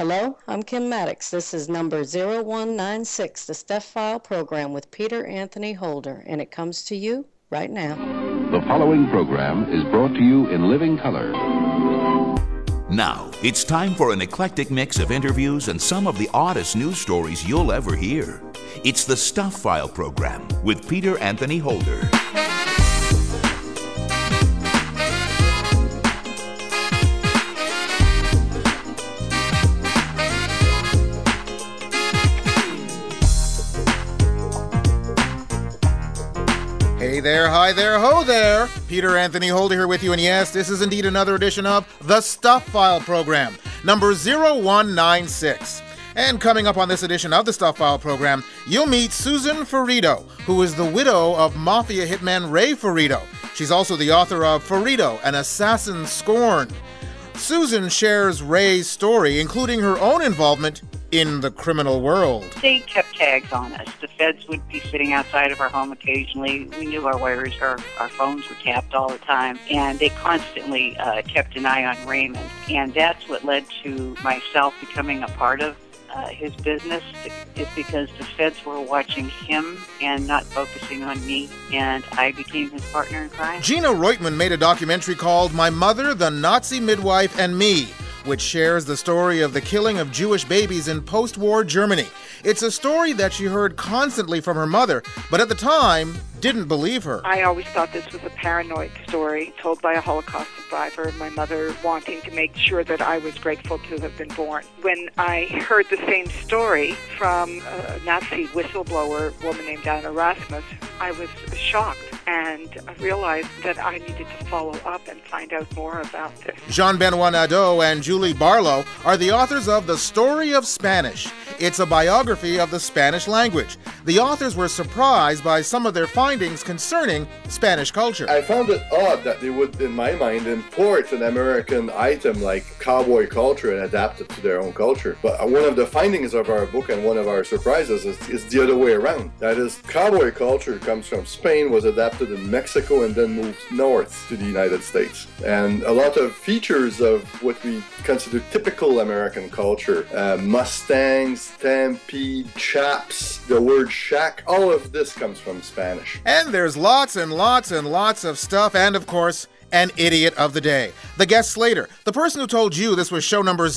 Hello, I'm Kim Maddox. This is number 0196, the Stuff File program with Peter Anthony Holder, and it comes to you right now. The following program is brought to you in living color. Now, it's time for an eclectic mix of interviews and some of the oddest news stories you'll ever hear. It's the Stuff File program with Peter Anthony Holder. Hey there, hi there, ho there. Peter Anthony Holder here with you, and yes, this is indeed another edition of the Stuff File program, number 0196. And coming up on this edition of the Stuff File program, you'll meet Susan Ferrito, who is the widow of mafia hitman Ray Ferrito. She's also the author of Ferrito, An Assassin Scorned. Susan shares Ray's story, including her own involvement in the criminal world. They kept tags on us. The feds would be sitting outside of our home occasionally. We knew our wires, our phones were tapped all the time, and they constantly kept an eye on Raymond. And that's what led to myself becoming a part of his business, is because the feds were watching him and not focusing on me, and I became his partner in crime. Gina Reutman made a documentary called My Mother, the Nazi Midwife, and Me, which shares the story of the killing of Jewish babies in post-war Germany. It's a story that she heard constantly from her mother, but at the time, didn't believe her. I always thought this was a paranoid story told by a Holocaust survivor, my mother wanting to make sure that I was grateful to have been born. When I heard the same story from a Nazi whistleblower woman named Anna Rasmus, I was shocked and I realized that I needed to follow up and find out more about this. Jean-Benoit Nadeau and Julie Barlow are the authors of The Story of Spanish. It's a biography of the Spanish language. The authors were surprised by some of their findings concerning Spanish culture. I found it odd that they would, in my mind, import an American item like cowboy culture and adapt it to their own culture. But one of the findings of our book and one of our surprises is the other way around. That is, cowboy culture comes from Spain, was adapted in Mexico, and then moved north to the United States. And a lot of features of what we consider typical American culture, Mustangs, Stampede, chaps, the word shack, all of this comes from Spanish. And there's lots and lots and lots of stuff, and of course, an idiot of the day. The guest slater, the person who told you this was show number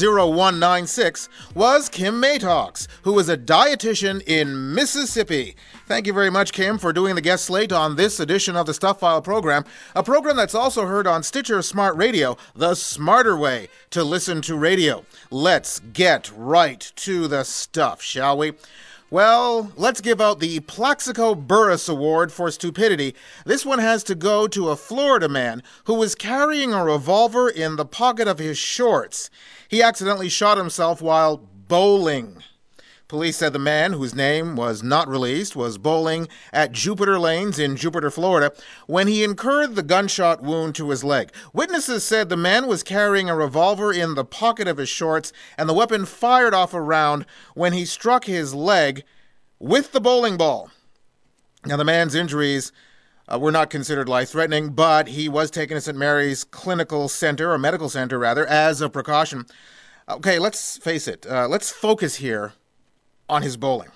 0196, was Kim Matox, who is a dietitian in Mississippi. Thank you very much, Kim, for doing the guest slate on this edition of the Stuff File program, a program that's also heard on Stitcher Smart Radio, the smarter way to listen to radio. Let's get right to the stuff, shall we? Well, let's give out the Plaxico Burress Award for stupidity. This one has to go to a Florida man who was carrying a revolver in the pocket of his shorts. He accidentally shot himself while bowling. Police said the man, whose name was not released, was bowling at Jupiter Lanes in Jupiter, Florida, when he incurred the gunshot wound to his leg. Witnesses said the man was carrying a revolver in the pocket of his shorts, and the weapon fired off a round when he struck his leg with the bowling ball. Now, the man's injuries were not considered life-threatening, but he was taken to St. Mary's Clinical Center, or Medical Center, rather, as a precaution. Okay, let's face it. Let's focus here on his bowling.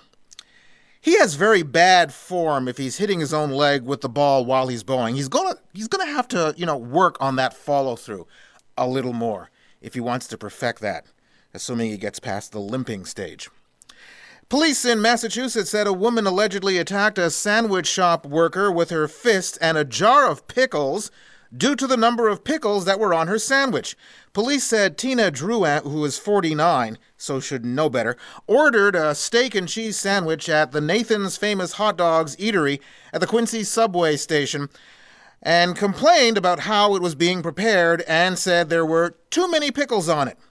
He has very bad form if he's hitting his own leg with the ball while he's bowling. He's gonna have to, work on that follow-through a little more if he wants to perfect that, assuming he gets past the limping stage. Police in Massachusetts said a woman allegedly attacked a sandwich shop worker with her fist and a jar of pickles due to the number of pickles that were on her sandwich. Police said Tina Drouin, who is 49, so should know better, ordered a steak and cheese sandwich at the Nathan's Famous Hot Dogs Eatery at the Quincy subway station and complained about how it was being prepared and said there were too many pickles on it.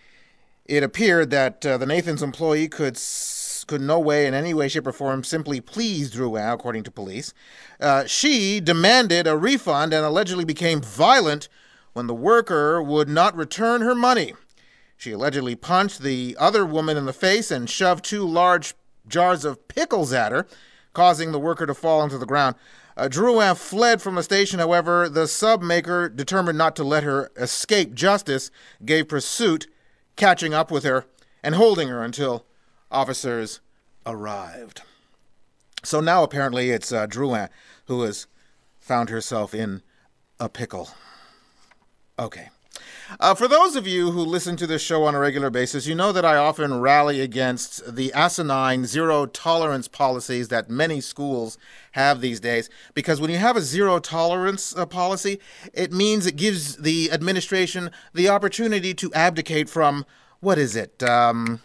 It appeared that the Nathan's employee could no way, in any way, shape, or form, simply please Drouin, according to police. She demanded a refund and allegedly became violent when the worker would not return her money. She allegedly punched the other woman in the face and shoved 2 large jars of pickles at her, causing the worker to fall onto the ground. Drouin fled from the station. However, the sub maker, determined not to let her escape justice, gave pursuit, catching up with her and holding her until officers arrived. So now apparently it's Drouin who has found herself in a pickle. Okay. For those of you who listen to this show on a regular basis, you know that I often rally against the asinine zero-tolerance policies that many schools have these days, because when you have a zero-tolerance policy, it means it gives the administration the opportunity to abdicate from, common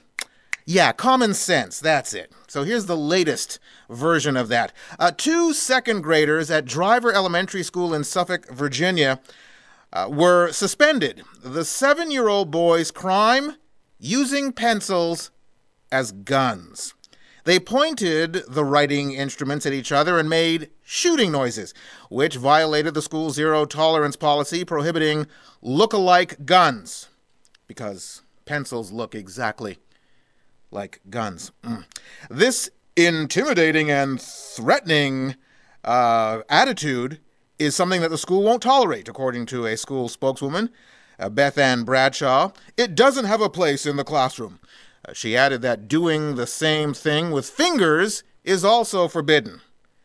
sense. That's it. So here's the latest version of that. 2 second graders at Driver Elementary School in Suffolk, Virginia, were suspended. The 7-year-old boy's crime: using pencils as guns. They pointed the writing instruments at each other and made shooting noises, which violated the school's zero-tolerance policy prohibiting look-alike guns, because pencils look exactly like guns. This intimidating and threatening attitude is something that the school won't tolerate, according to a school spokeswoman, Beth Ann Bradshaw. It doesn't have a place in the classroom. She added that doing the same thing with fingers is also forbidden,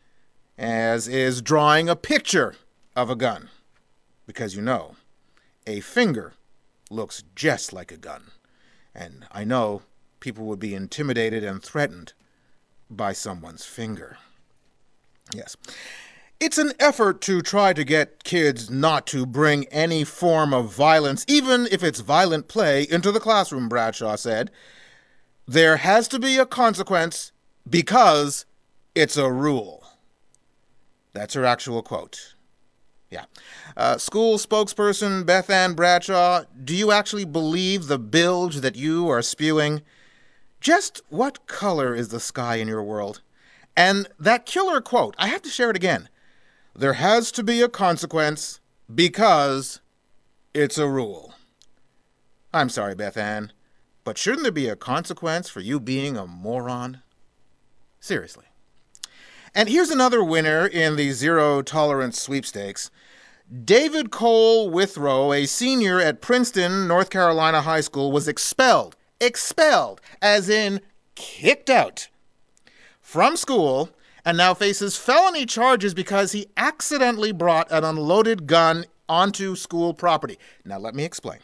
as is drawing a picture of a gun, because a finger looks just like a gun. And I know people would be intimidated and threatened by someone's finger. Yes. It's an effort to try to get kids not to bring any form of violence, even if it's violent play, into the classroom, Bradshaw said. There has to be a consequence because it's a rule. That's her actual quote. Yeah. School spokesperson Beth Ann Bradshaw, do you actually believe the bilge that you are spewing? Just what color is the sky in your world? And that killer quote, I have to share it again. There has to be a consequence because it's a rule. I'm sorry, Beth Ann, but shouldn't there be a consequence for you being a moron? Seriously. And here's another winner in the zero-tolerance sweepstakes. David Cole Withrow, a senior at Princeton, North Carolina High School, was expelled, as in kicked out, from school, and now faces felony charges because he accidentally brought an unloaded gun onto school property. Now let me explain.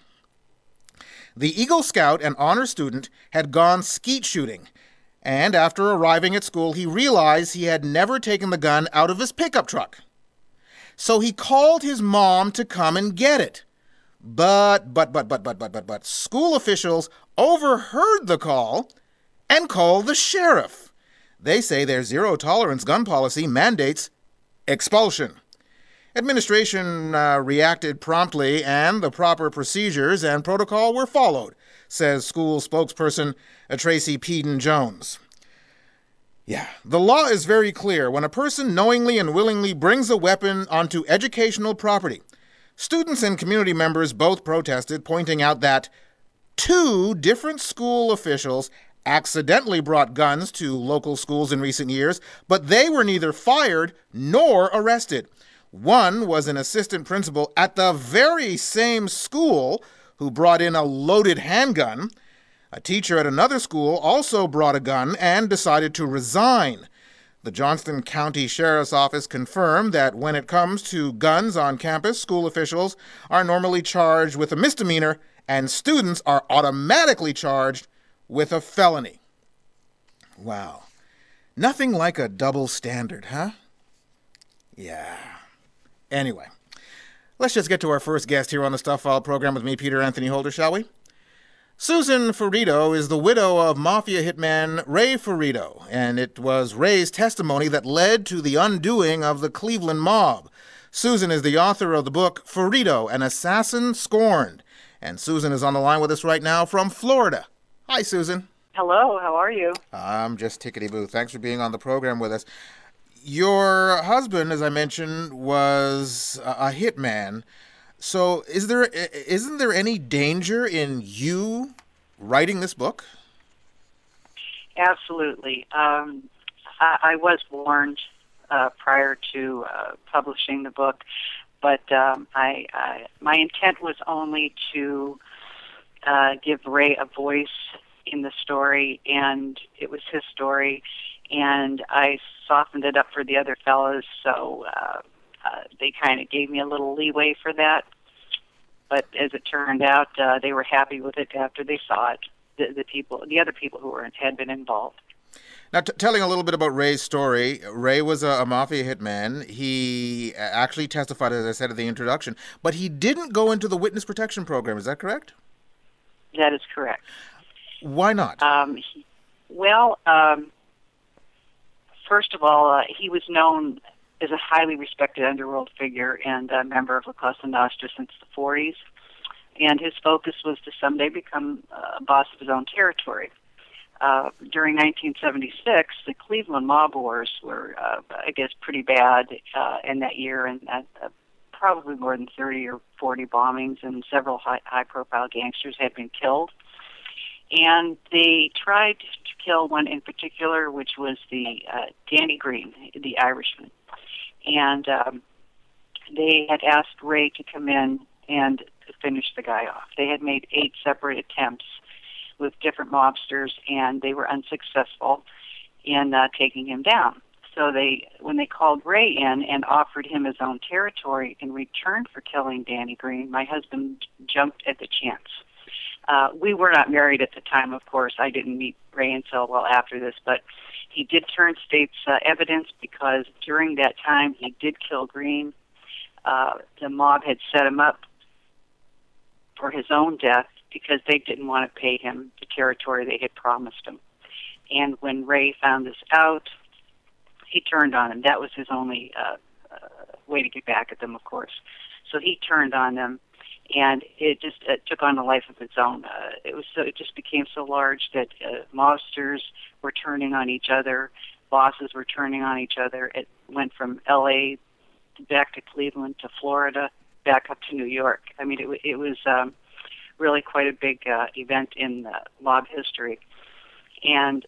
The Eagle Scout and honor student had gone skeet shooting, and after arriving at school, he realized he had never taken the gun out of his pickup truck. So he called his mom to come and get it. But school officials overheard the call and called the sheriff. They say their zero-tolerance gun policy mandates expulsion. Administration reacted promptly, and the proper procedures and protocol were followed, says school spokesperson Tracy Peden-Jones. Yeah, the law is very clear. When a person knowingly and willingly brings a weapon onto educational property, students and community members both protested, pointing out that 2 different school officials accidentally brought guns to local schools in recent years, but they were neither fired nor arrested. One was an assistant principal at the very same school who brought in a loaded handgun. A teacher at another school also brought a gun and decided to resign. The Johnston County Sheriff's Office confirmed that when it comes to guns on campus, school officials are normally charged with a misdemeanor and students are automatically charged with a felony. Wow. Nothing like a double standard, huh? Yeah. Anyway, let's just get to our first guest here on the Stuff File program with me, Peter Anthony Holder, shall we? Susan Ferrito is the widow of mafia hitman Ray Ferrito, and it was Ray's testimony that led to the undoing of the Cleveland mob. Susan is the author of the book Ferrito, An Assassin Scorned, and Susan is on the line with us right now from Florida. Hi, Susan. Hello, how are you? I'm just tickety-boo. Thanks for being on the program with us. Your husband, as I mentioned, was a hitman. So isn't there any danger in you writing this book? Absolutely. I was warned prior to publishing the book, but my intent was only to give Ray a voice in the story, and it was his story, and I softened it up for the other fellas, so they kind of gave me a little leeway for that. But as it turned out, they were happy with it after they saw it. The other people who had been involved. Now, telling a little bit about Ray's story, Ray was a mafia hitman. He actually testified, as I said at the introduction, but he didn't go into the witness protection program. Is that correct? That is correct. Why not? First of all, he was known as a highly respected underworld figure and a member of La Cosa Nostra since the 40s, and his focus was to someday become a boss of his own territory. During 1976, the Cleveland mob wars were, I guess, pretty bad in that year, and probably more than 30 or 40 bombings, and several high-profile gangsters had been killed. And they tried to kill one in particular, which was the Danny Green, the Irishman. And they had asked Ray to come in and finish the guy off. They had made 8 separate attempts with different mobsters, and they were unsuccessful in taking him down. So when they called Ray in and offered him his own territory in return for killing Danny Green, my husband jumped at the chance. We were not married at the time, of course. I didn't meet Ray until well after this, but he did turn state's evidence because during that time he did kill Green. The mob had set him up for his own death because they didn't want to pay him the territory they had promised him. And when Ray found this out, he turned on him. That was his only way to get back at them, of course. So he turned on them, and it just took on a life of its own. It just became so large that mobsters were turning on each other, bosses were turning on each other. It went from L.A. back to Cleveland to Florida, back up to New York. I mean, it was really quite a big event in mob history. And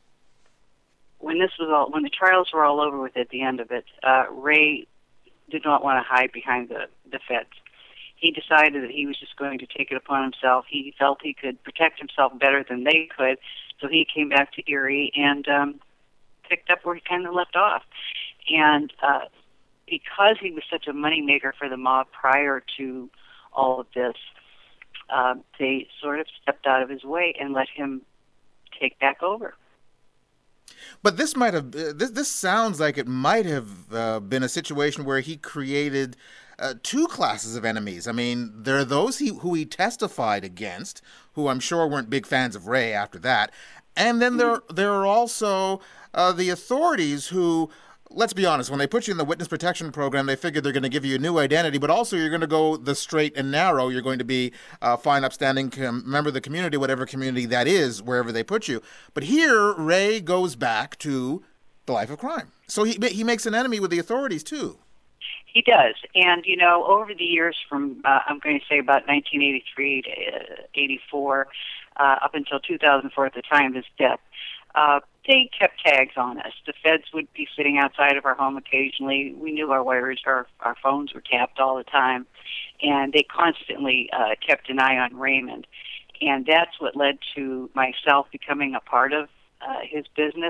when the trials were all over with at the end of it, Ray did not want to hide behind the feds. He decided that he was just going to take it upon himself. He felt he could protect himself better than they could, so he came back to Erie and picked up where he kind of left off. And because he was such a moneymaker for the mob prior to all of this, they sort of stepped out of his way and let him take back over. But this might have this sounds like it might have been a situation where he created 2 classes of enemies. I mean, there are those who he testified against, who I'm sure weren't big fans of Ray after that, and then there are also the authorities who, let's be honest, when they put you in the witness protection program, they figured they're going to give you a new identity, but also you're going to go the straight and narrow. You're going to be a fine, upstanding member of the community, whatever community that is, wherever they put you. But here, Ray goes back to the life of crime. So he makes an enemy with the authorities, too. He does. And, over the years from, I'm going to say about 1983 to 84, up until 2004 at the time of his death, they kept tags on us. The feds would be sitting outside of our home occasionally. We knew our wires, our phones were tapped all the time, and they constantly kept an eye on Raymond. And that's what led to myself becoming a part of his business,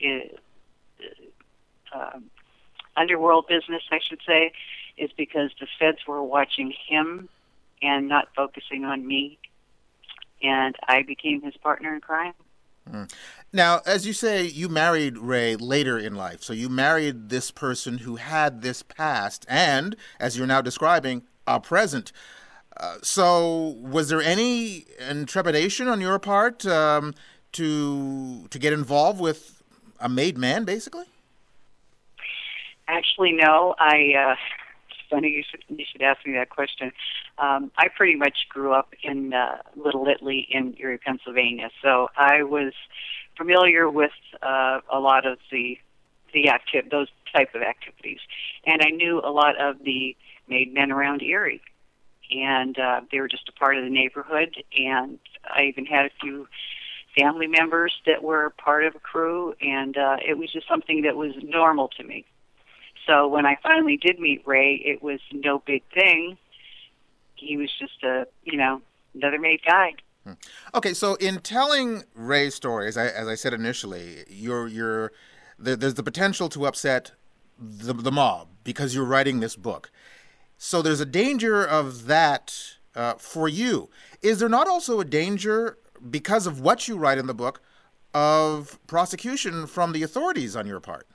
underworld business, I should say, is because the feds were watching him and not focusing on me, and I became his partner in crime. Now, as you say, you married Ray later in life. So you married this person who had this past and, as you're now describing, a present. So was there any trepidation on your part to get involved with a made man, basically? Actually, no. It's funny you should ask me that question. I pretty much grew up in Little Italy in Erie, Pennsylvania, so I was familiar with a lot of those type of activities, and I knew a lot of the made men around Erie, and they were just a part of the neighborhood. And I even had a few family members that were part of a crew, and it was just something that was normal to me. So when I finally did meet Ray, it was no big thing. He was just another made guy. Okay, so in telling Ray's story, as I said initially, there's the potential to upset the mob because you're writing this book. So there's a danger of that for you. Is there not also a danger, because of what you write in the book, of prosecution from the authorities on your part?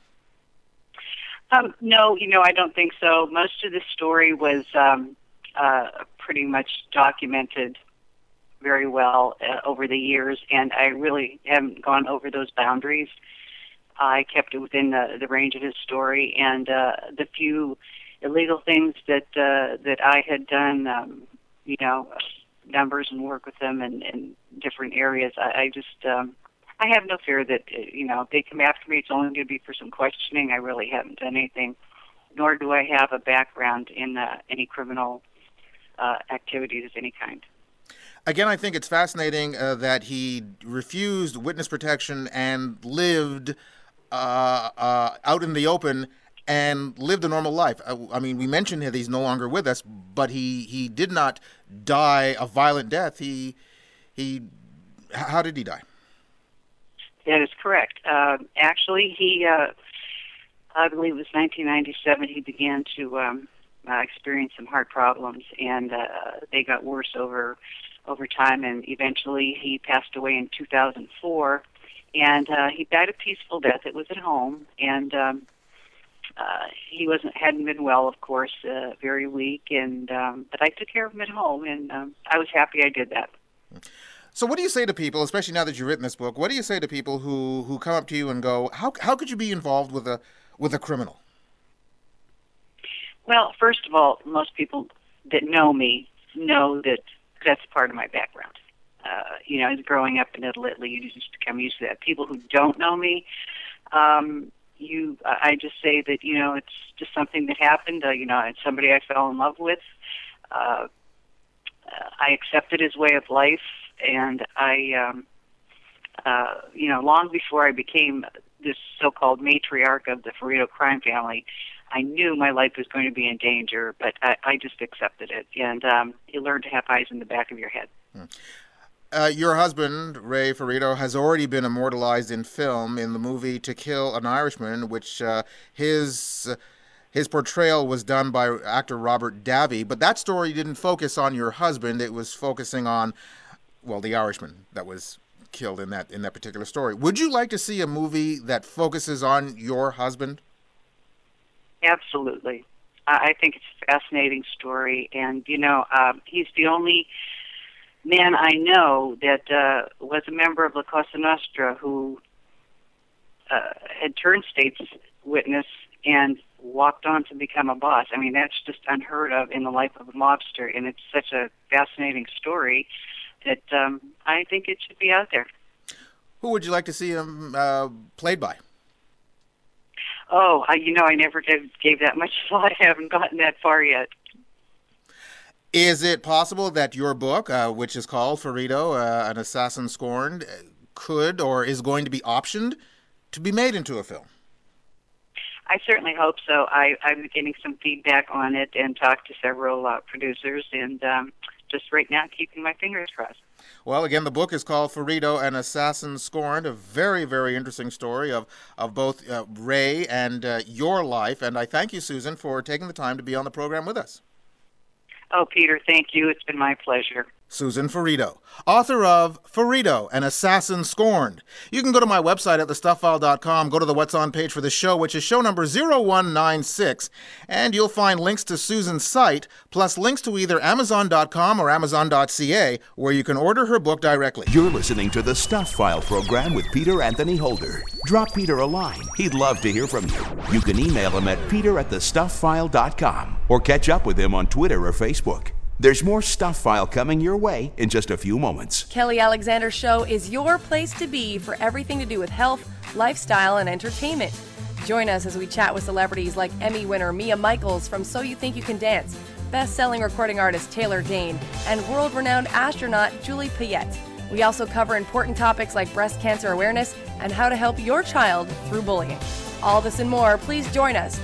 No, I don't think so. Most of the story was pretty much documented very well over the years, and I really haven't gone over those boundaries. I kept it within the range of his story, and the few illegal things that I had done, numbers and work with them in different areas. I have no fear that, if they come after me, it's only going to be for some questioning. I really haven't done anything, nor do I have a background in any criminal activities of any kind. Again, I think it's fascinating that he refused witness protection and lived out in the open and lived a normal life. I mean, we mentioned that he's no longer with us, but he did not die a violent death. How did he die? That is correct. Actually, I believe it was 1997, he began to experience some heart problems, and they got worse over time, and eventually he passed away in 2004, and he died a peaceful death. It was at home, and he hadn't been well, of course, very weak, and but I took care of him at home, and I was happy I did that. So what do you say to people, especially now that you've written this book, what do you say to people who come up to you and go, how could you be involved with a criminal? Well, first of all, most people that know me know that that's part of my background. As growing up in Italy, you just become used to that. People who don't know me, I just say that, it's just something that happened. It's somebody I fell in love with. I accepted his way of life, and I, long before I became this so-called matriarch of the Ferrito crime family, I knew my life was going to be in danger, but I just accepted it. And you learn to have eyes in the back of your head. Your husband, Ray Ferrito, has already been immortalized in film in the movie To Kill an Irishman, which his portrayal was done by actor Robert Davi. But that story didn't focus on your husband. It was focusing on, the Irishman that was killed in that particular story. Would you like to see a movie that focuses on your husband? Absolutely. I think it's a fascinating story, and he's the only man I know that was a member of La Cosa Nostra who had turned state's witness and walked on to become a boss. I mean, that's just unheard of in the life of a mobster, and it's such a fascinating story that I think it should be out there. Who would you like to see him played by? Oh, I never gave that much thought. I haven't gotten that far yet. Is it possible that your book, which is called Ferrito, An Assassin Scorned, could or is going to be optioned to be made into a film? I certainly hope so. I'm getting some feedback on it and talked to several producers, and just right now keeping my fingers crossed. Well, again, the book is called Ferrito, An Assassin Scorned, a very, very interesting story of both Ray and your life. And I thank you, Susan, for taking the time to be on the program with us. Oh, Peter, thank you. It's been my pleasure. Susan Ferrito, author of Ferrito, An Assassin Scorned. You can go to my website at thestuffile.com, go to the What's On page for the show, which is show number 0196, and you'll find links to Susan's site, plus links to either Amazon.com or Amazon.ca, where you can order her book directly. You're listening to the Stuff File program with Peter Anthony Holder. Drop Peter a line. He'd love to hear from you. You can email him at peter@thestuffile.com or catch up with him on Twitter or Facebook. There's more Stuff File coming your way in just a few moments. Kelly Alexander Show is your place to be for everything to do with health, lifestyle, and entertainment. Join us as we chat with celebrities like Emmy winner Mia Michaels from So You Think You Can Dance, best-selling recording artist Taylor Dane, and world-renowned astronaut Julie Payette. We also cover important topics like breast cancer awareness and how to help your child through bullying. All this and more, please join us,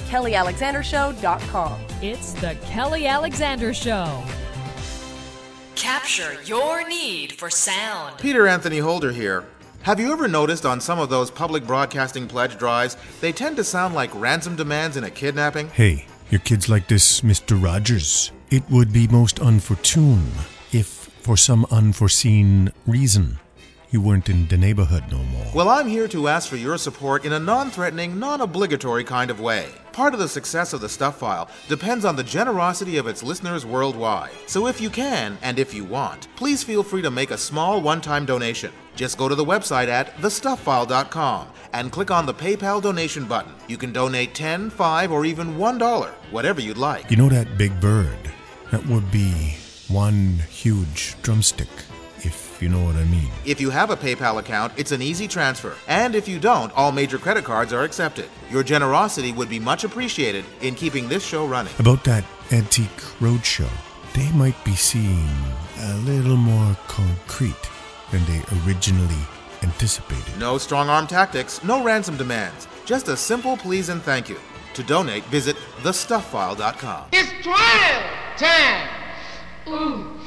www.kellyalexandershow.com. It's the Kelly Alexander Show. Capture your need for sound. Peter Anthony Holder here. Have you ever noticed on some of those public broadcasting pledge drives, they tend to sound like ransom demands in a kidnapping? Hey, your kids like this, Mr. Rogers. It would be most unfortune if, for some unforeseen reason, you weren't in the neighborhood no more. Well, I'm here to ask for your support in a non-threatening, non-obligatory kind of way. Part of the success of the Stuff File depends on the generosity of its listeners worldwide. So if you can, and if you want, please feel free to make a small one-time donation. Just go to the website at thestufffile.com and click on the PayPal donation button. You can donate $10, $5, or even $1, whatever you'd like. You know that big bird? That would be one huge drumstick, if you know what I mean. If you have a PayPal account, it's an easy transfer. And if you don't, all major credit cards are accepted. Your generosity would be much appreciated in keeping this show running. About that Antique Roadshow, they might be seeing a little more concrete than they originally anticipated. No strong-arm tactics, no ransom demands. Just a simple please and thank you. To donate, visit thestufffile.com. It's trial time! Ooh,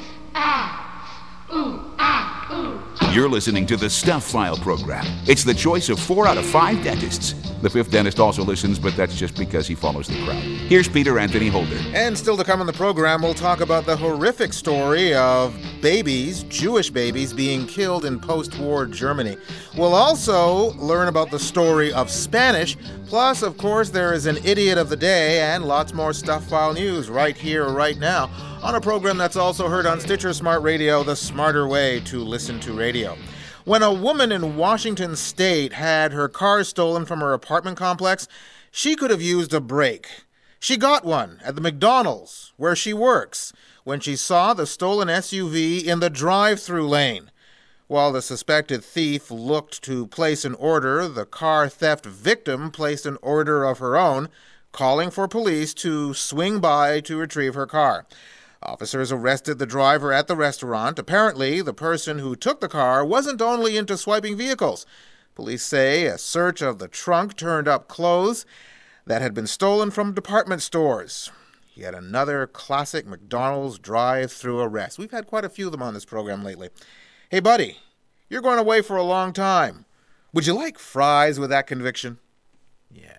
ah, ooh, ah, ooh. You're listening to the Stuff File program. It's the choice of 4 out of 5 dentists. The 5th dentist also listens, but that's just because he follows the crowd. Here's Peter Anthony Holder. And still to come in the program, we'll talk about the horrific story of babies, Jewish babies, being killed in post-war Germany. We'll also learn about the story of Spanish. Plus, of course, there is an idiot of the day and lots more Stuff File news right here, right now, on a program that's also heard on Stitcher Smart Radio, the smarter way to listen to radio. When a woman in Washington State had her car stolen from her apartment complex, she could have used a brake. She got one at the McDonald's, where she works, when she saw the stolen SUV in the drive-thru lane. While the suspected thief looked to place an order, the car theft victim placed an order of her own, calling for police to swing by to retrieve her car. Officers arrested the driver at the restaurant. Apparently, the person who took the car wasn't only into swiping vehicles. Police say a search of the trunk turned up clothes that had been stolen from department stores. Yet another classic McDonald's drive-thru arrest. We've had quite a few of them on this program lately. Hey, buddy, you're going away for a long time. Would you like fries with that conviction? Yeah.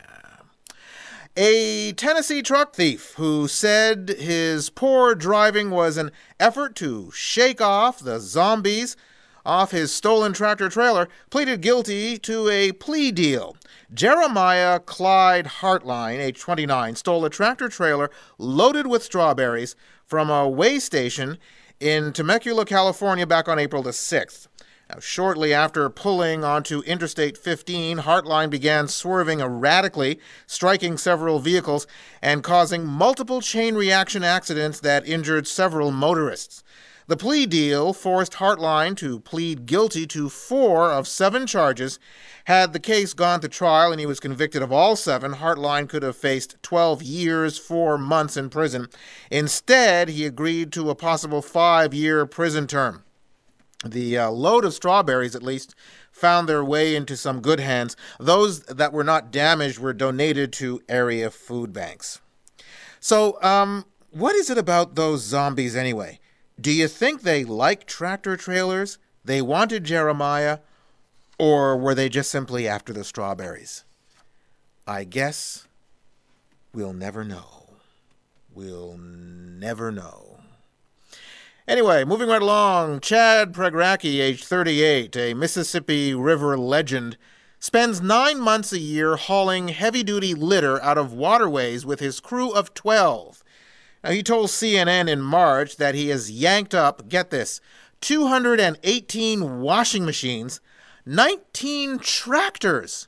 A Tennessee truck thief who said his poor driving was an effort to shake off the zombies off his stolen tractor-trailer pleaded guilty to a plea deal. Jeremiah Clyde Hartline, age 29, stole a tractor-trailer loaded with strawberries from a weigh station in Temecula, California, back on April the 6th. Now, shortly after pulling onto Interstate 15, Hartline began swerving erratically, striking several vehicles, and causing multiple chain reaction accidents that injured several motorists. The plea deal forced Hartline to plead guilty to 4 of 7 charges. Had the case gone to trial and he was convicted of all 7, Hartline could have faced 12 years, 4 months in prison. Instead, he agreed to a possible 5-year prison term. The load of strawberries, at least, found their way into some good hands. Those that were not damaged were donated to area food banks. So, what is it about those zombies anyway? Do you think they like tractor-trailers, they wanted Jeremiah, or were they just simply after the strawberries? I guess we'll never know. We'll never know. Anyway, moving right along, Chad Pregracki, age 38, a Mississippi River legend, spends 9 months a year hauling heavy-duty litter out of waterways with his crew of 12. Now, he told CNN in March that he has yanked up, get this, 218 washing machines, 19 tractors,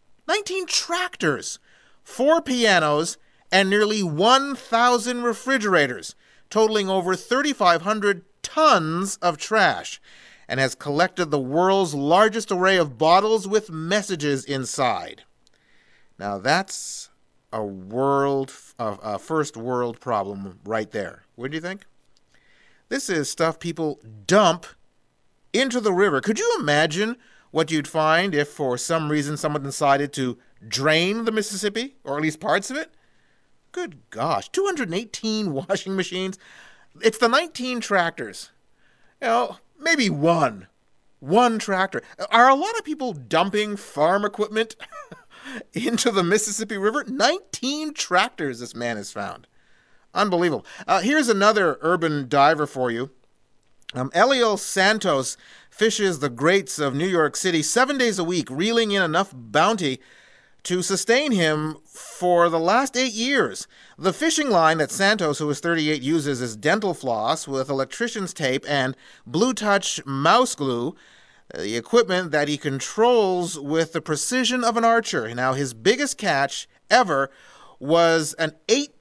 4 pianos, and nearly 1,000 refrigerators, totaling over 3,500 tons of trash, and has collected the world's largest array of bottles with messages inside. Now that's a first world problem right there. What do you think? This is stuff people dump into the river. Could you imagine what you'd find if for some reason someone decided to drain the Mississippi, or at least parts of it? Good gosh, 218 washing machines. It's the 19 tractors. Maybe one tractor. Are a lot of people dumping farm equipment into the Mississippi River? 19 tractors this man has found. Unbelievable. Here's another urban diver for you. Eliel Santos fishes the grates of New York City 7 days a week, reeling in enough bounty to sustain him for the last 8 years. The fishing line that Santos, who is 38, uses is dental floss with electrician's tape and Blue Touch mouse glue, the equipment that he controls with the precision of an archer. Now, his biggest catch ever was an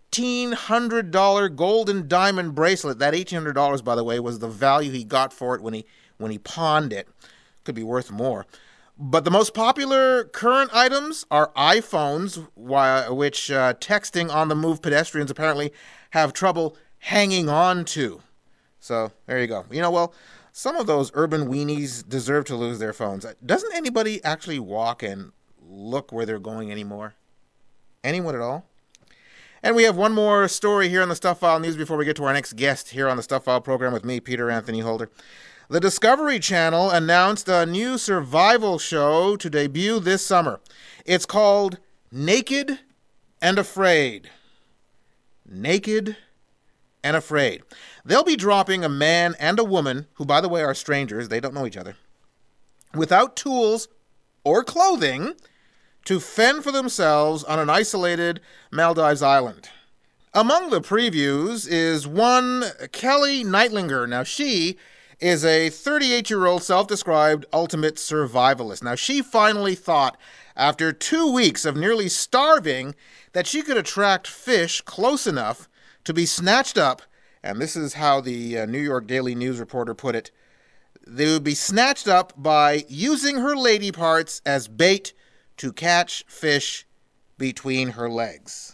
$1,800 golden diamond bracelet. That $1,800, by the way, was the value he got for it when he pawned it. Could be worth more. But the most popular current items are iPhones, which texting on the move pedestrians apparently have trouble hanging on to. So there you go. Some of those urban weenies deserve to lose their phones. Doesn't anybody actually walk and look where they're going anymore? Anyone at all? And we have one more story here on the Stuff File News before we get to our next guest here on the Stuff File program with me, Peter Anthony Holder. The Discovery Channel announced a new survival show to debut this summer. It's called Naked and Afraid. Naked and Afraid. They'll be dropping a man and a woman, who, by the way, are strangers, they don't know each other, without tools or clothing, to fend for themselves on an isolated Maldives island. Among the previews is one Kelly Neitlinger. Now, she is a 38-year-old self-described ultimate survivalist. Now, she finally thought, after 2 weeks of nearly starving, that she could attract fish close enough to be snatched up, and this is how the New York Daily News reporter put it, they would be snatched up by using her lady parts as bait to catch fish between her legs.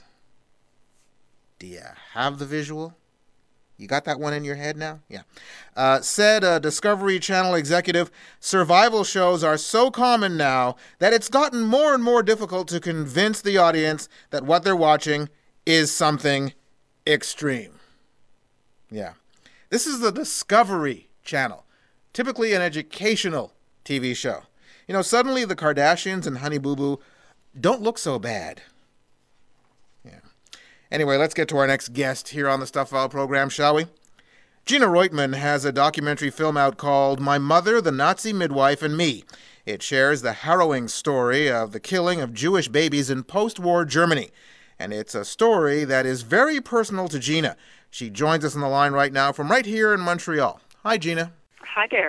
Do you have the visual? You got that one in your head now? Yeah. Said a Discovery Channel executive, survival shows are so common now that it's gotten more and more difficult to convince the audience that what they're watching is something extreme. Yeah. This is the Discovery Channel, typically an educational TV show. Suddenly the Kardashians and Honey Boo Boo don't look so bad. Yeah. Anyway, let's get to our next guest here on the Stuff File program, shall we? Gina Reutemann has a documentary film out called My Mother, the Nazi Midwife, and Me. It shares the harrowing story of the killing of Jewish babies in post-war Germany. And it's a story that is very personal to Gina. She joins us on the line right now from right here in Montreal. Hi, Gina. Hi there.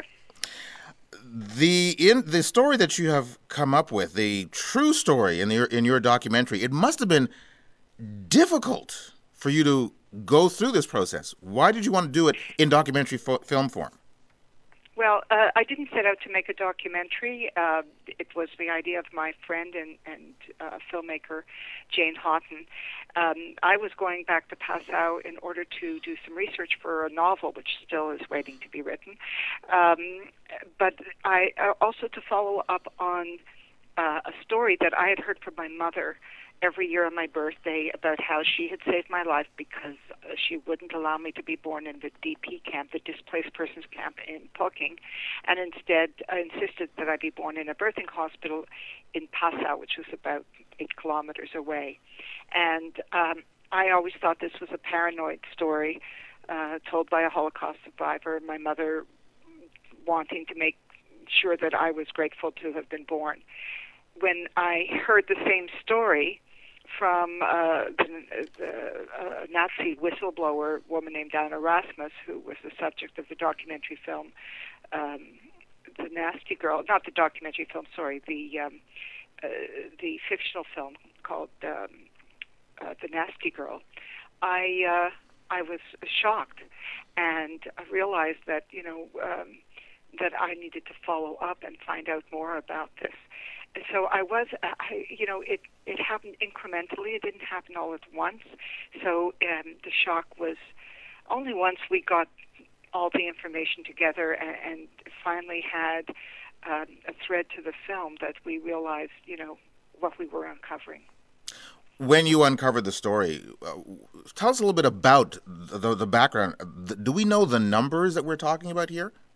The story that you have come up with, the true story in your documentary, it must have been difficult for you to go through this process. Why did you want to do it in documentary film form? Well, I didn't set out to make a documentary. It was the idea of my friend and filmmaker, Jane Houghton. I was going back to Passau in order to do some research for a novel, which still is waiting to be written. But I also to follow up on a story that I had heard from my mother every year on my birthday about how she had saved my life because she wouldn't allow me to be born in the DP camp, the Displaced Persons Camp in Peking, and instead insisted that I be born in a birthing hospital in Passau, which was about 8 kilometers away. And I always thought this was a paranoid story told by a Holocaust survivor, my mother wanting to make sure that I was grateful to have been born. When I heard the same story from the Nazi whistleblower woman named Anna Rasmus, who was the subject of the documentary film, The Nasty Girl, not the documentary film, sorry, the fictional film called The Nasty Girl, I was shocked, and I realized that, that I needed to follow up and find out more about this. So it happened incrementally. It didn't happen all at once. So the shock was only once we got all the information together and finally had a thread to the film that we realized, what we were uncovering. When you uncovered the story, tell us a little bit about the background. Do we know the numbers that we're talking about here?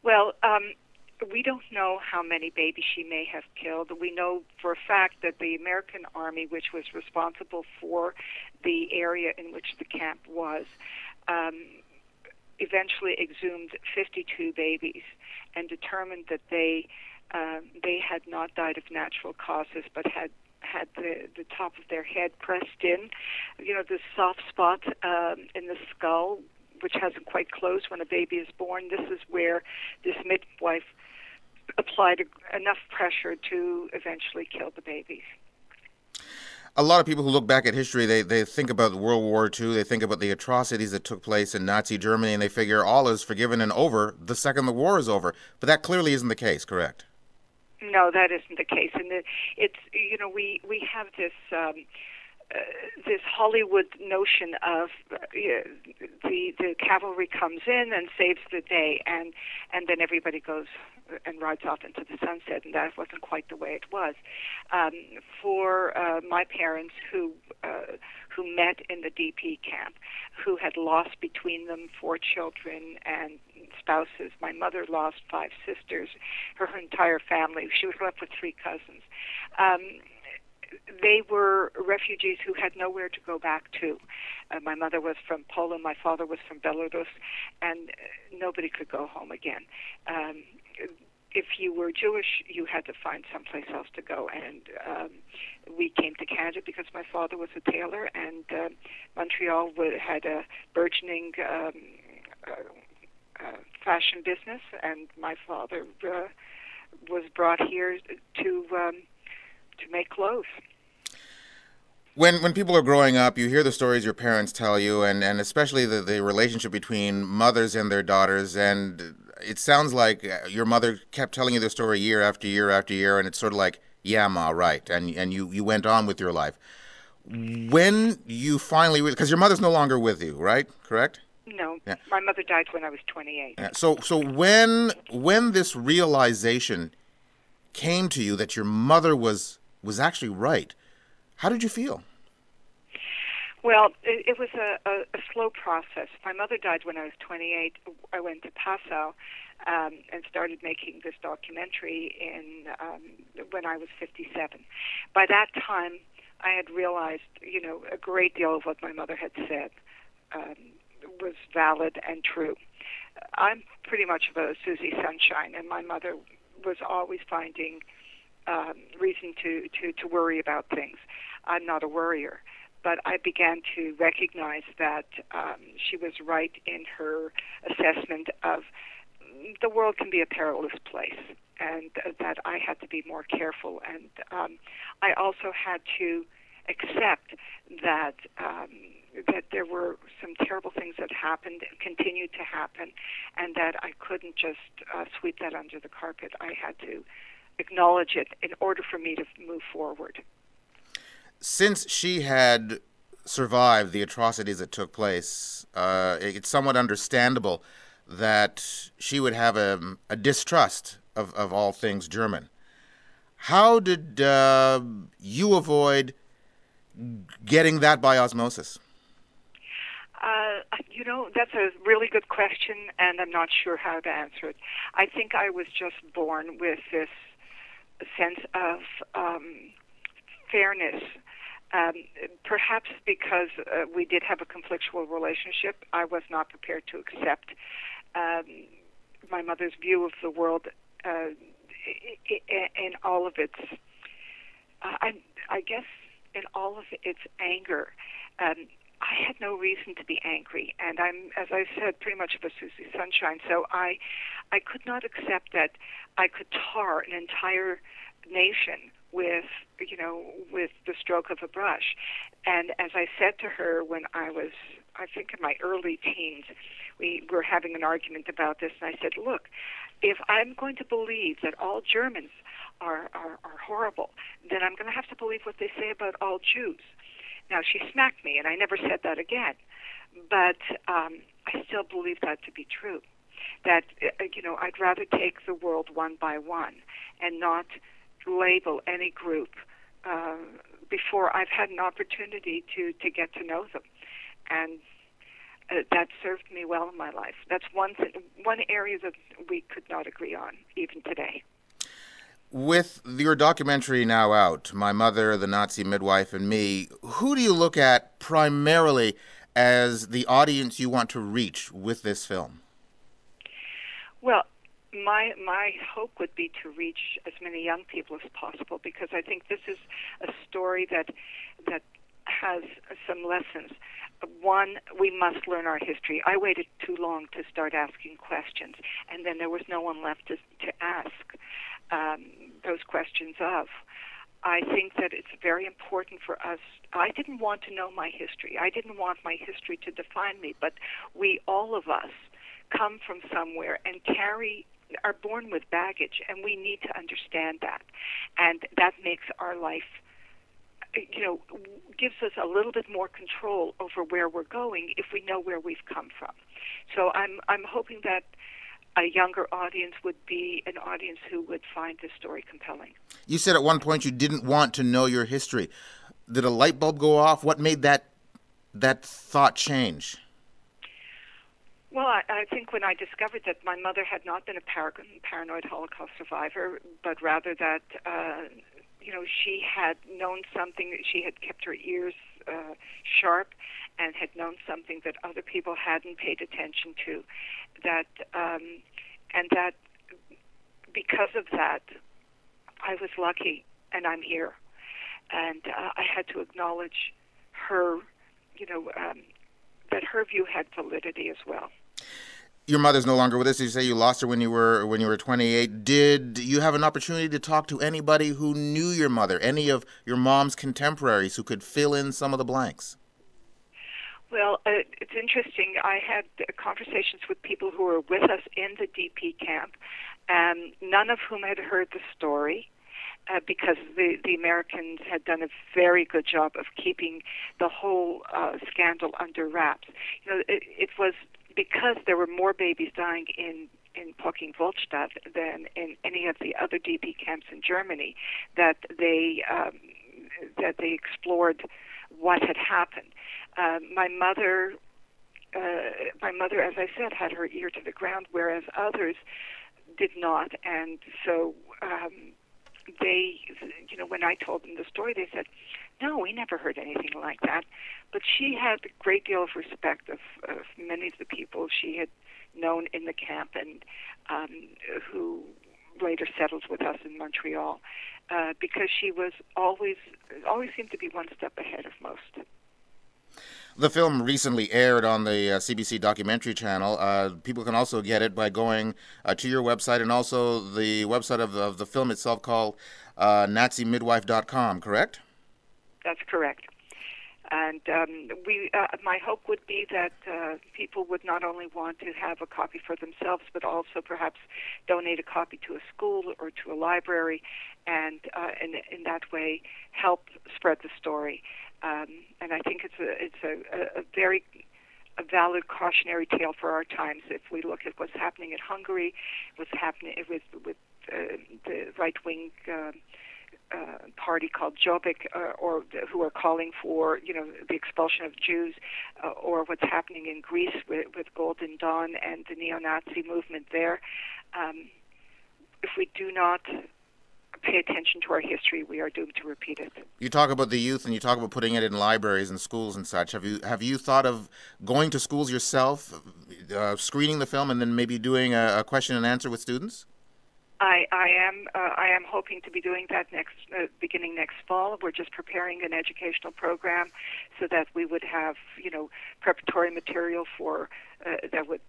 Well, we don't know how many babies she may have killed. We know for a fact that the American Army, which was responsible for the area in which the camp was, eventually exhumed 52 babies and determined that they had not died of natural causes, but had the top of their head pressed in. You know, this soft spot in the skull, which hasn't quite closed when a baby is born. This is where this midwife applied enough pressure to eventually kill the babies. A lot of people who look back at history, they think about World War II, they think about the atrocities that took place in Nazi Germany, and they figure all is forgiven and over the second the war is over. But that clearly isn't the case, correct? No, that isn't the case. And it's, you know, we have this this Hollywood notion of the cavalry comes in and saves the day, and then everybody goes and rides off into the sunset, and that wasn't quite the way it was. For my parents who met in the DP camp, who had lost between them 4 children and spouses. My mother lost 5 sisters, her entire family. She was left with 3 cousins. They were refugees who had nowhere to go back to. My mother was from Poland, my father was from Belarus, and nobody could go home again. If you were Jewish, you had to find someplace else to go. And we came to Canada because my father was a tailor, and Montreal had a burgeoning fashion business, and my father was brought here to make clothes. When people are growing up, you hear the stories your parents tell you, and especially the relationship between mothers and their daughters, and it sounds like your mother kept telling you the story year after year after year, and it's sort of like, yeah, Ma, right, and you went on with your life. When you finally, because your mother's no longer with you, right? Correct? No, yeah. My mother died when I was 28. Yeah. So when this realization came to you that your mother was actually right, how did you feel? Well, it was a slow process. My mother died when I was 28. I went to Passau and started making this documentary when I was 57. By that time, I had realized, you know, a great deal of what my mother had said was valid and true. I'm pretty much of a Susie Sunshine, and my mother was always finding reason to worry about things. I'm not a worrier, but I began to recognize that she was right in her assessment of the world can be a perilous place, and that I had to be more careful. And I also had to accept that that there were some terrible things that happened and continued to happen, and that I couldn't just sweep that under the carpet. I had to acknowledge it in order for me to move forward. Since she had survived the atrocities that took place, it's somewhat understandable that she would have a distrust of all things German. How did you avoid getting that by osmosis? You know, that's a really good question, and I'm not sure how to answer it. I think I was just born with this sense of fairness. Perhaps because we did have a conflictual relationship, I was not prepared to accept my mother's view of the world in all of its, I guess, in all of its anger. I had no reason to be angry, and I'm, as I said, pretty much of a Susie Sunshine. So I could not accept that I could tar an entire nation with the stroke of a brush. And as I said to her when I was, I think, in my early teens, we were having an argument about this, and I said, look, if I'm going to believe that all Germans are horrible, then I'm going to have to believe what they say about all Jews. Now, she smacked me, and I never said that again. But I still believe that to be true, that, I'd rather take the world one by one and not label any group before I've had an opportunity to get to know them. And that served me well in my life. That's one area that we could not agree on, even today. With your documentary now out, My Mother, the Nazi Midwife, and Me, who do you look at primarily as the audience you want to reach with this film? Well, my hope would be to reach as many young people as possible, because I think this is a story that has some lessons. One, we must learn our history. I waited too long to start asking questions, and then there was no one left to ask those questions of. I think that it's very important for us. I didn't want to know my history. I didn't want my history to define me, but all of us come from somewhere and are born with baggage, and we need to understand that. And that makes our life, gives us a little bit more control over where we're going if we know where we've come from. So I'm hoping that a younger audience would be an audience who would find this story compelling. You said at one point you didn't want to know your history. Did a light bulb go off? What made that thought change? Well, I think when I discovered that my mother had not been a paranoid Holocaust survivor, but rather that she had known something, she had kept her ears sharp and had known something that other people hadn't paid attention to, and that because of that, I was lucky and I'm here. And I had to acknowledge her, that her view had validity as well. Your mother's no longer with us. You say you lost her when you were 28. Did you have an opportunity to talk to anybody who knew your mother, any of your mom's contemporaries who could fill in some of the blanks? Well, it's interesting. I had conversations with people who were with us in the DP camp, none of whom had heard the story. Because the Americans had done a very good job of keeping the whole scandal under wraps. It was because there were more babies dying in Pocking-Wollstadt than in any of the other DP camps in Germany that they explored what had happened. My mother, as I said, had her ear to the ground, whereas others did not, and so. They, when I told them the story, they said, "No, we never heard anything like that." But she had a great deal of respect of many of the people she had known in the camp and who later settled with us in Montreal, because she was always seemed to be one step ahead of most. The film recently aired on the CBC documentary channel. People can also get it by going to your website and also the website of the film itself called NaziMidwife.com, correct? That's correct. And my hope would be that people would not only want to have a copy for themselves, but also perhaps donate a copy to a school or to a library, and in that way help spread the story. And I think it's a very valid cautionary tale for our times. If we look at what's happening in Hungary, what's happening with the right-wing party called Jobbik, who are calling for the expulsion of Jews, or what's happening in Greece with Golden Dawn and the neo-Nazi movement there. If we do not pay attention to our history, we are doomed to repeat it. You talk about the youth and you talk about putting it in libraries and schools and such. Have you thought of going to schools yourself, screening the film, and then maybe doing a question and answer with students? I am hoping to be doing that beginning next fall. We're just preparing an educational program so that we would have preparatory material for that would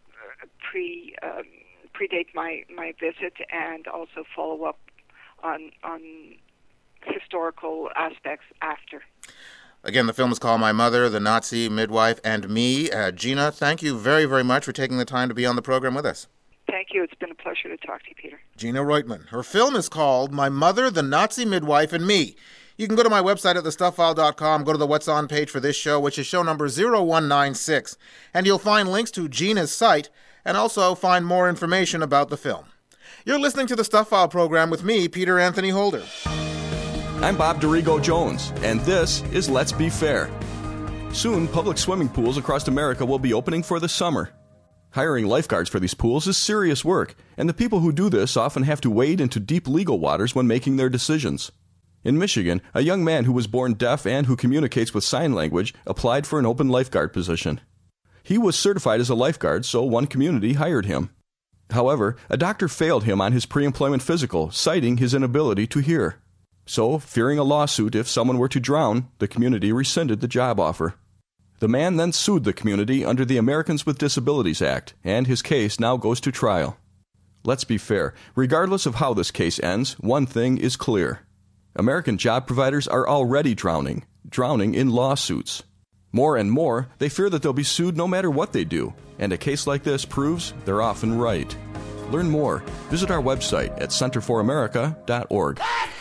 predate my visit and also follow up on historical aspects after. Again, the film is called My Mother, the Nazi Midwife, and Me. Gina, thank you very, very much for taking the time to be on the program with us. Thank you. It's been a pleasure to talk to you, Peter. Gina Reutemann. Her film is called My Mother, the Nazi Midwife, and Me. You can go to my website at thestuffile.com, go to the What's On page for this show, which is show number 0196, and you'll find links to Gina's site and also find more information about the film. You're listening to the Stuff File program with me, Peter Anthony Holder. I'm Bob Dorigo Jones, and this is Let's Be Fair. Soon, public swimming pools across America will be opening for the summer. Hiring lifeguards for these pools is serious work, and the people who do this often have to wade into deep legal waters when making their decisions. In Michigan, a young man who was born deaf and who communicates with sign language applied for an open lifeguard position. He was certified as a lifeguard, so one community hired him. However, a doctor failed him on his pre-employment physical, citing his inability to hear. So, fearing a lawsuit if someone were to drown, the community rescinded the job offer. The man then sued the community under the Americans with Disabilities Act, and his case now goes to trial. Let's be fair. Regardless of how this case ends, one thing is clear. American job providers are already drowning in lawsuits. More and more, they fear that they'll be sued no matter what they do, and a case like this proves they're often right. Learn more. Visit our website at centerforamerica.org.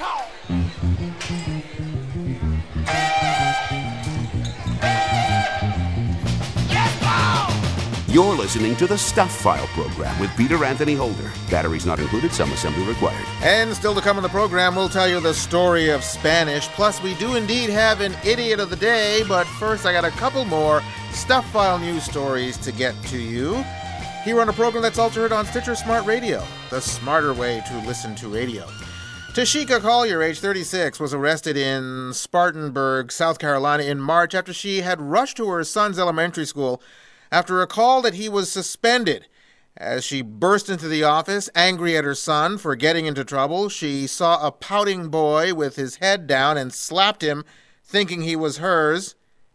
You're listening to the Stuff File program with Peter Anthony Holder. Batteries not included, some assembly required. And still to come in the program, we'll tell you the story of Spanish. Plus, we do indeed have an idiot of the day, but first I got a couple more Stuff File news stories to get to you. Here on a program that's also heard on Stitcher Smart Radio, the smarter way to listen to radio. Tashika Collier, age 36, was arrested in Spartanburg, South Carolina in March after she had rushed to her son's elementary school after a call that he was suspended. As she burst into the office, angry at her son for getting into trouble, she saw a pouting boy with his head down and slapped him, thinking he was hers.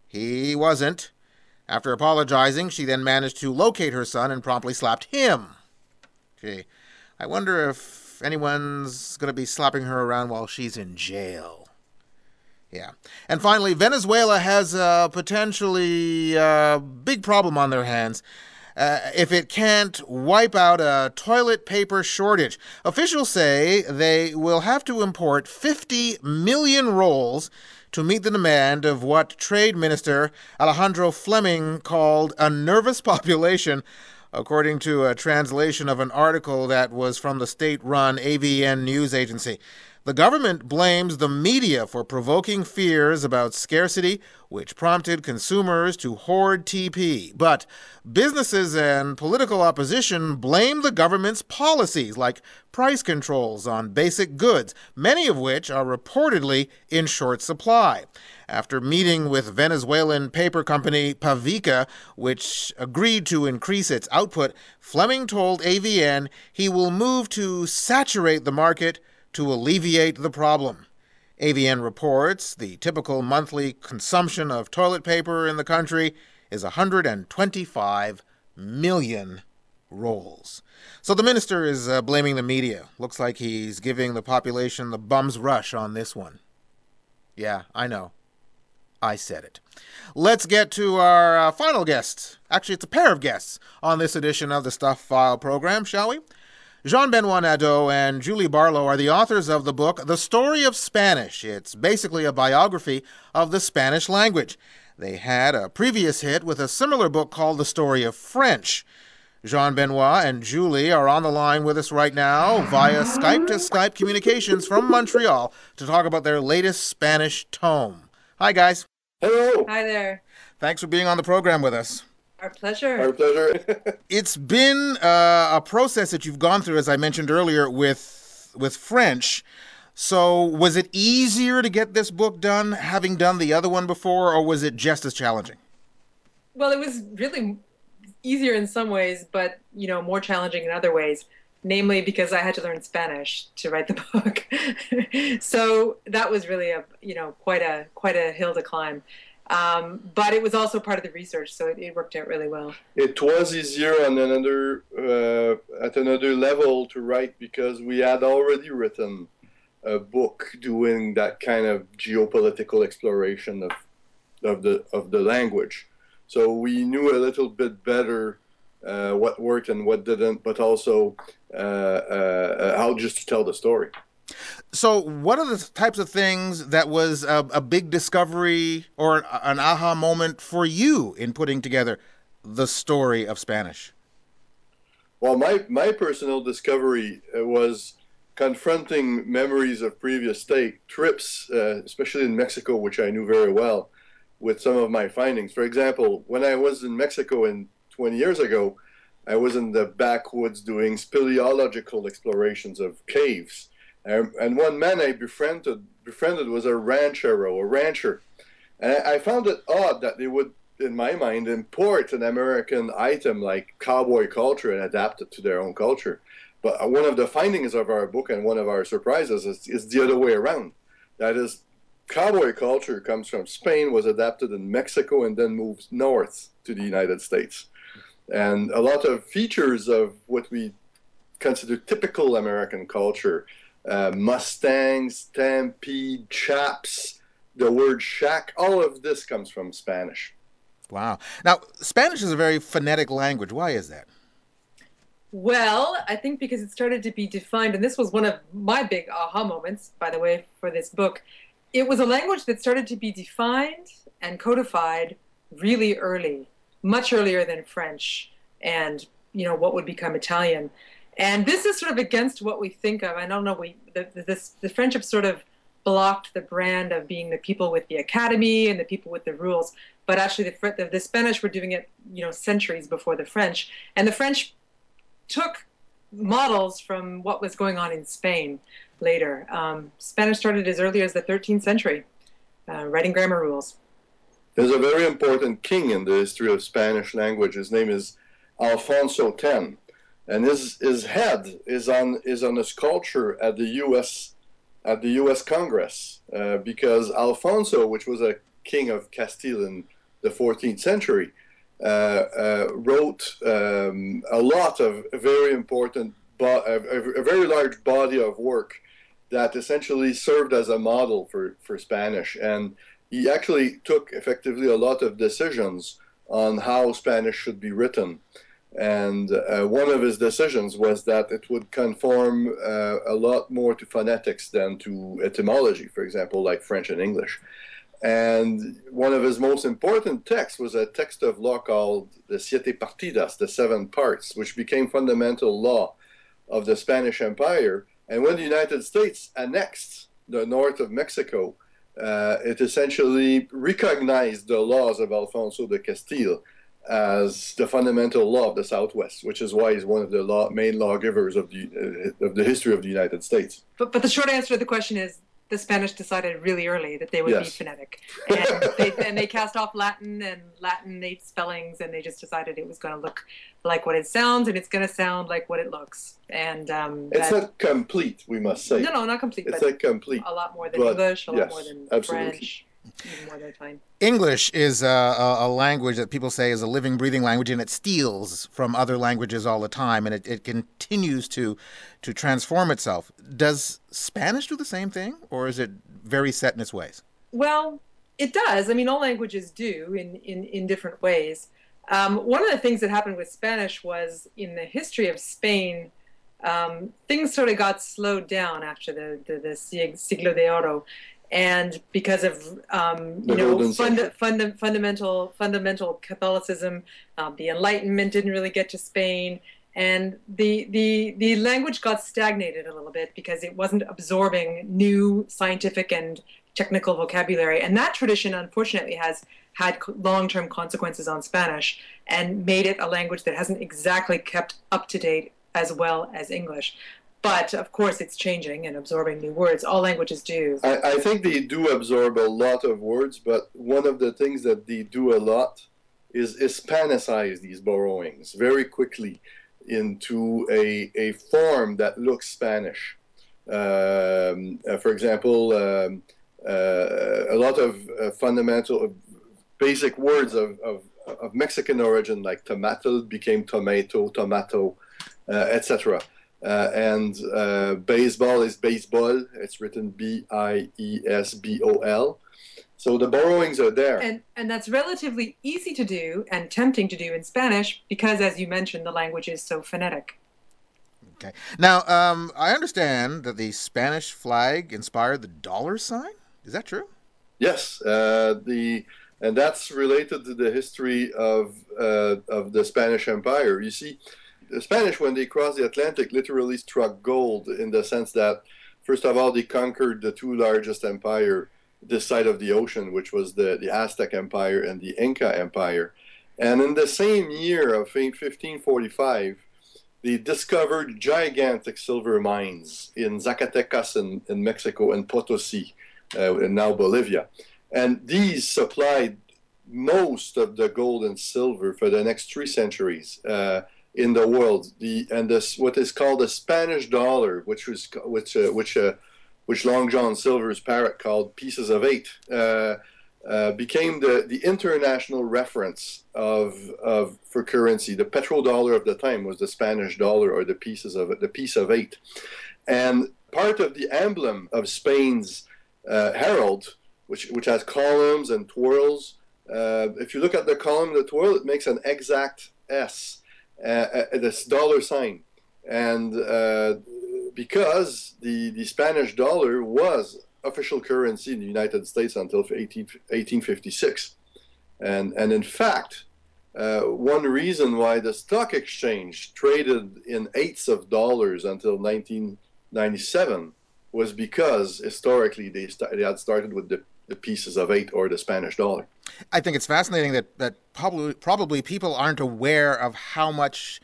He wasn't. After apologizing, she then managed to locate her son and promptly slapped him. Gee, I wonder if anyone's going to be slapping her around while she's in jail. Yeah. And finally, Venezuela has a potentially big problem on their hands if it can't wipe out a toilet paper shortage. Officials say they will have to import 50 million rolls to meet the demand of what Trade Minister Alejandro Fleming called a nervous population, according to a translation of an article that was from the state-run AVN news agency. The government blames the media for provoking fears about scarcity, which prompted consumers to hoard TP. But businesses and political opposition blame the government's policies, like price controls on basic goods, many of which are reportedly in short supply. After meeting with Venezuelan paper company Pavica, which agreed to increase its output, Fleming told AVN he will move to saturate the market to alleviate the problem. AVN reports the typical monthly consumption of toilet paper in the country is 125 million rolls. So the minister is blaming the media. Looks like he's giving the population the bum's rush on this one. Yeah, I know. I said it. Let's get to our final guest. Actually, it's a pair of guests on this edition of the Stuff File program, shall we? Jean-Benoit Nadeau and Julie Barlow are the authors of the book The Story of Spanish. It's basically a biography of the Spanish language. They had a previous hit with a similar book called The Story of French. Jean-Benoit and Julie are on the line with us right now via Skype-to-Skype communications from Montreal to talk about their latest Spanish tome. Hi, guys. Hello. Hi there. Thanks for being on the program with us. Our pleasure. Our pleasure. It's been a process that you've gone through, as I mentioned earlier, with French. So was it easier to get this book done, having done the other one before, or was it just as challenging? Well, it was really easier in some ways, but, more challenging in other ways, namely because I had to learn Spanish to write the book. So that was really quite a hill to climb. But it was also part of the research, so it worked out really well. It was easier on at another level to write because we had already written a book doing that kind of geopolitical exploration of the language. So we knew a little bit better what worked and what didn't, but also how just to tell the story. So what are the types of things that was a big discovery or an aha moment for you in putting together the story of Spanish? Well, my personal discovery was confronting memories of previous state trips, especially in Mexico, which I knew very well, with some of my findings. For example, when I was in Mexico 20 years ago, I was in the backwoods doing speleological explorations of caves. And one man I befriended was a rancher. And I found it odd that they would, in my mind, import an American item like cowboy culture and adapt it to their own culture. But one of the findings of our book and one of our surprises is the other way around. That is, cowboy culture comes from Spain, was adapted in Mexico, and then moves north to the United States. And a lot of features of what we consider typical American culture, Mustangs, Stampede, chaps, the word shack, all of this comes from Spanish. Wow. Now, Spanish is a very phonetic language. Why is that? Well, I think because it started to be defined, and this was one of my big aha moments, by the way, for this book. It was a language that started to be defined and codified really early, much earlier than French and, what would become Italian. And this is sort of against what we think of. I don't know, the French have sort of blocked the brand of being the people with the academy and the people with the rules. But actually, the Spanish were doing it, centuries before the French. And the French took models from what was going on in Spain later. Spanish started as early as the 13th century, writing grammar rules. There's a very important king in the history of Spanish language. His name is Alfonso X, and his head is on a sculpture at the U.S. Congress because Alfonso, which was a king of Castile in the 14th century, wrote a lot of very important, a very large body of work that essentially served as a model for Spanish. And he actually took effectively a lot of decisions on how Spanish should be written. And one of his decisions was that it would conform a lot more to phonetics than to etymology, for example, like French and English. And one of his most important texts was a text of law called the Siete Partidas, the 7 parts, which became fundamental law of the Spanish Empire. And when the United States annexed the north of Mexico, it essentially recognized the laws of Alfonso de Castile as the fundamental law of the Southwest, which is why he's one of the main lawgivers of the history of the United States. But the short answer to the question is the Spanish decided really early that they would be phonetic. And they cast off Latin and Latinate spellings, and they just decided it was going to look like what it sounds, and it's going to sound like what it looks. And it's not complete, we must say. No, not complete. It's not complete. A lot more than English, a lot more than French. Even more than Italian. English is a language that people say is a living, breathing language, and it steals from other languages all the time, and it continues to transform itself. Does Spanish do the same thing, or is it very set in its ways? Well, it does. I mean, all languages do in different ways. One of the things that happened with Spanish was in the history of Spain, things sort of got slowed down after the Siglo de Oro. And because of fundamental Catholicism, the Enlightenment didn't really get to Spain, and the language got stagnated a little bit because it wasn't absorbing new scientific and technical vocabulary. And that tradition, unfortunately, has had long-term consequences on Spanish and made it a language that hasn't exactly kept up to date as well as English. But, of course, it's changing and absorbing new words. All languages do. I think they do absorb a lot of words, but one of the things that they do a lot is Hispanicize these borrowings very quickly into a form that looks Spanish. For example, a lot of fundamental, basic words of Mexican origin, like tomato became tomato, etc. And baseball is baseball. It's written Biesbol. So the borrowings are there. And that's relatively easy to do and tempting to do in Spanish because, as you mentioned, the language is so phonetic. Okay. Now, I understand that the Spanish flag inspired the dollar sign. Is that true? Yes. And that's related to the history of the Spanish Empire. You see, the Spanish, when they crossed the Atlantic, literally struck gold in the sense that, first of all, they conquered the two largest empires this side of the ocean, which was the Aztec Empire and the Inca Empire. And in the same year of 1545, they discovered gigantic silver mines in Zacatecas in Mexico and Potosi, in now Bolivia. And these supplied most of the gold and silver for the next 3 centuries in the world. What is called the Spanish dollar, which Long John Silver's parrot called pieces of 8, became the international reference for currency. The petrodollar of the time was the Spanish dollar, or the piece of 8. And part of the emblem of Spain's herald, which has columns and twirls, if you look at the column and the twirl, it makes an exact S, this dollar sign. And because the Spanish dollar was official currency in the United States until 1856. And in fact, one reason why the stock exchange traded in eighths of dollars until 1997 was because historically they had started with the pieces of 8 or the Spanish dollar. I think it's fascinating that probably people aren't aware of how much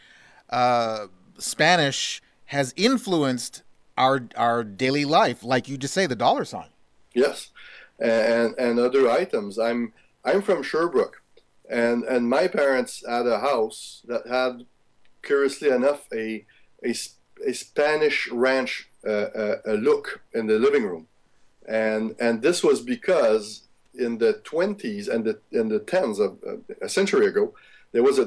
Spanish has influenced our daily life, like you just say, the dollar sign. Yes, and other items. I'm from Sherbrooke, and my parents had a house that had, curiously enough, a Spanish ranch look in the living room, and this was because in the 20s and the 10s of a century ago, there was a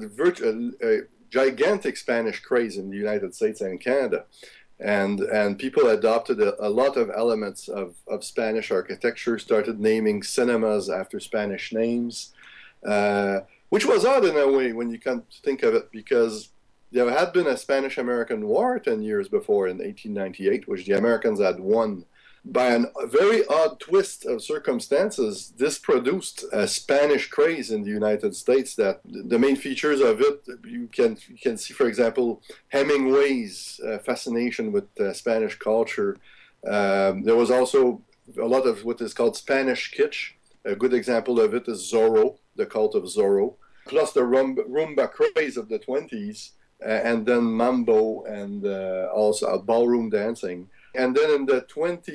gigantic Spanish craze in the United States and Canada. And people adopted a lot of elements of Spanish architecture, started naming cinemas after Spanish names, which was odd in a way when you come to think of it, because there had been a Spanish-American War 10 years before in 1898, which the Americans had won. By a very odd twist of circumstances, this produced a Spanish craze in the United States that the main features of it, you can see, for example, Hemingway's fascination with Spanish culture. There was also a lot of what is called Spanish kitsch. A good example of it is Zorro, the cult of Zorro, plus the rumba craze of the 20s, and then mambo and also ballroom dancing. And then in the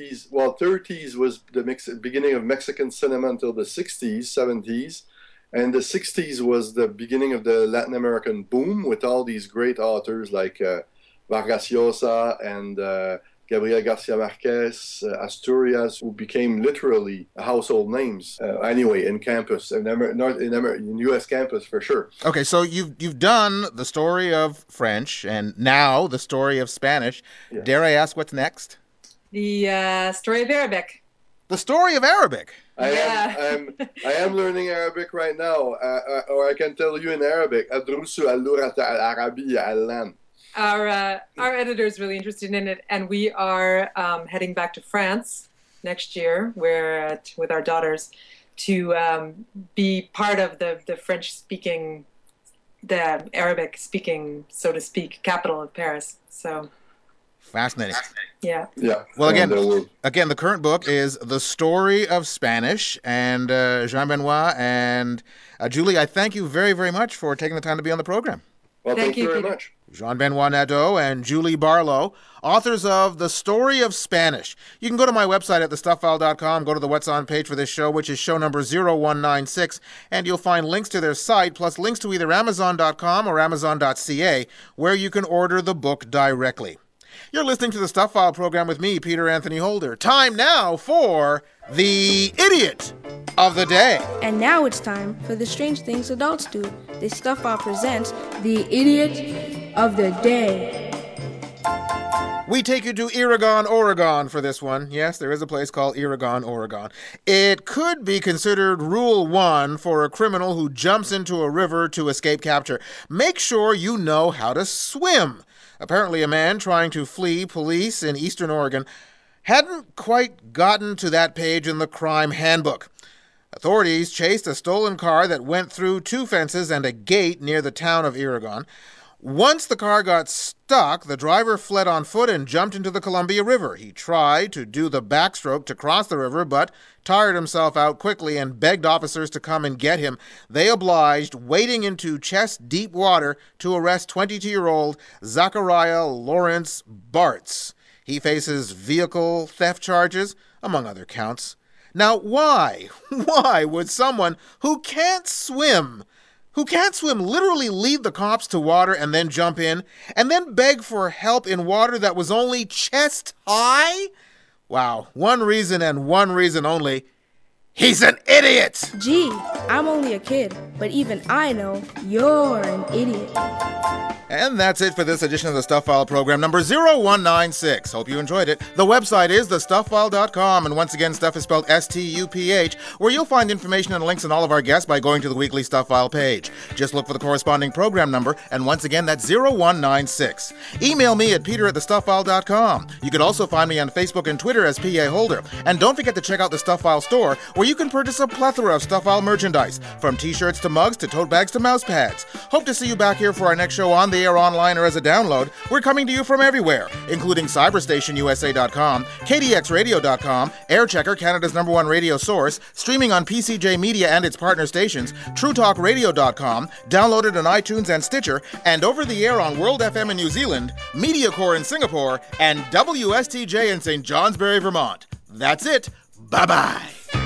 30s was the beginning of Mexican cinema until the 60s, 70s. And the 60s was the beginning of the Latin American boom with all these great authors like Vargas Llosa and Gabriel Garcia Marquez, Asturias, who became literally household names. Anyway, in campus, in U.S. campus for sure. Okay, so you've done the story of French and now the story of Spanish. Yeah. Dare I ask what's next? The story of Arabic. The story of Arabic. I am learning Arabic right now, or I can tell you in Arabic. Our editor is really interested in it, and we are heading back to France next year. We're with our daughters to be part of the French-speaking, the Arabic-speaking, so to speak, capital of Paris. So fascinating. Yeah. Yeah. Well, again, the current book is The Story of Spanish, and Jean-Benoit and Julie, I thank you very, very much for taking the time to be on the program. Well, thank you very much. Jean-Benoit Nadeau and Julie Barlow, authors of The Story of Spanish. You can go to my website at thestuffile.com, go to the What's On page for this show, which is show number 0196, and you'll find links to their site, plus links to either Amazon.com or Amazon.ca, where you can order the book directly. You're listening to the Stuff File program with me, Peter Anthony Holder. Time now for the Idiot of the Day. And now it's time for the Strange Things Adults Do. The Stuff File presents the Idiot of the Day. We take you to Iragon, Oregon for this one. Yes, there is a place called Iragon, Oregon. It could be considered Rule 1 for a criminal who jumps into a river to escape capture. Make sure you know how to swim. Apparently, a man trying to flee police in eastern Oregon hadn't quite gotten to that page in the crime handbook. Authorities chased a stolen car that went through 2 fences and a gate near the town of Iragon. Once the car got stuck, the driver fled on foot and jumped into the Columbia River. He tried to do the backstroke to cross the river, but tired himself out quickly and begged officers to come and get him. They obliged, wading into chest-deep water to arrest 22-year-old Zachariah Lawrence Bartz. He faces vehicle theft charges, among other counts. Now, why would someone who can't swim literally lead the cops to water and then jump in, and then beg for help in water that was only chest high? Wow, one reason and one reason only. He's an idiot! Gee, I'm only a kid, but even I know you're an idiot. And that's it for this edition of the Stuff File program, number 0196. Hope you enjoyed it. The website is thestufffile.com, and once again, stuff is spelled S-T-U-P-H, where you'll find information and links on all of our guests by going to the weekly Stuff File page. Just look for the corresponding program number, and once again, that's 0196. Email me at peter@thestufffile.com. You can also find me on Facebook and Twitter as P.A. Holder. And don't forget to check out the Stuff File store, where you can purchase a plethora of Stuff File merchandise, from t-shirts to mugs to tote bags to mouse pads. Hope to see you back here for our next show on the air, online, or as a download. We're coming to you from everywhere, including CyberstationUSA.com, KDXRadio.com, Airchecker, Canada's #1 radio source, streaming on PCJ Media and its partner stations, TrueTalkRadio.com, downloaded on iTunes and Stitcher, and over the air on World FM in New Zealand, MediaCore in Singapore, and WSTJ in St. Johnsbury, Vermont. That's it. Bye-bye.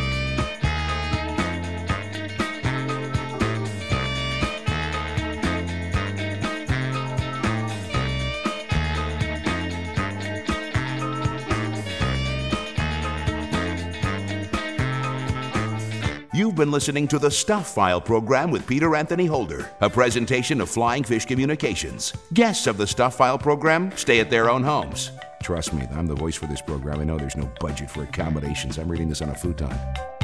You've been listening to the Stuff File program with Peter Anthony Holder, a presentation of Flying Fish Communications. Guests of the Stuff File program stay at their own homes. Trust me, I'm the voice for this program. I know there's no budget for accommodations. I'm reading this on a futon.